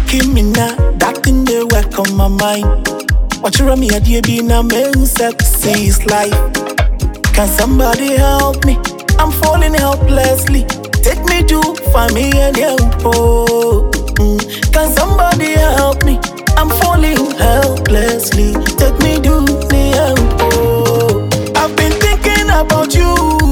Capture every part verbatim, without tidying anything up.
Nicki Minaj, that thing they work on my mind. Watch you run me a D B now, man, sexy is life. Can somebody help me? I'm falling helplessly. Take me to find me and help. Oh. Mm. Can somebody help me? I'm falling helplessly. Take me to the help. Oh. I've been thinking about you,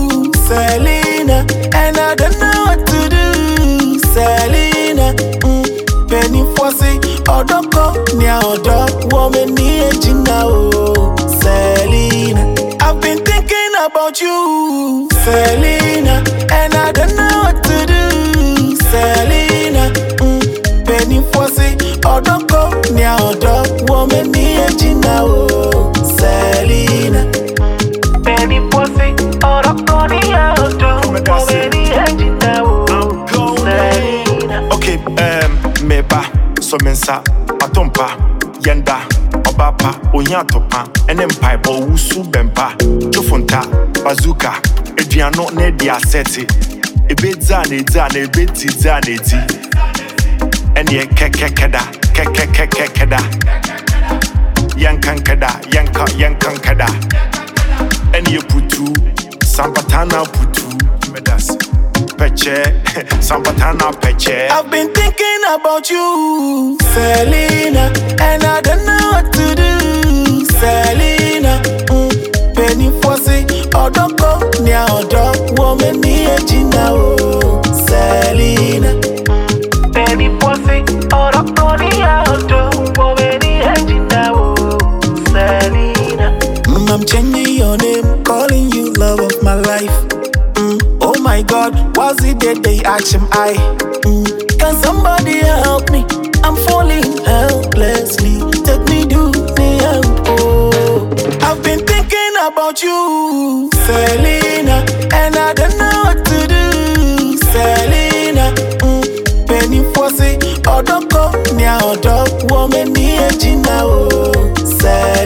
Selena, and I don't know what to do, Selena. Mm. Penny Fossey, Odoko, Nya Odo, woman, me now, Selena. I've been thinking about you, Selena, and I don't know what to do, Selena. Mm. Penny Fossey, Odoko, Nya Odo, woman, me now, Selena. Penny Fossey, Odoko, Nya Odo, woman, me now, Selena. Okay, um, meba, so mensa, atompa, yenda, obapa, onyatopa, enempai, bo usu bempa, chofonta, bazooka, ediano ne dia seti, ebedza ne dza ne beti dza ne ti, enye kekekeda, kekekekeda, yankankeda, yanka yankankeda, enye putu, sampatana putu, medas. Peche, Sampatana Peche. I've been thinking about you, Selena, and I don't know what to do, Selena. Mm. Penny Fossey, Odoko, Nya Odo, woman, me now, Selena. Penny Fossey, Odoko, Nya Odo, woman, me now, Selena. Mm, I'm changing your name, calling you love of my life. Oh my God, was it that they ask him I? Mm. Can somebody help me? I'm falling helplessly. Take me to the help. Oh. I've been thinking about you, Selena, and I don't know what to do, Selena. Mm. Penny Fossey, Odoko, Nya Odo, woman, me now, Selena.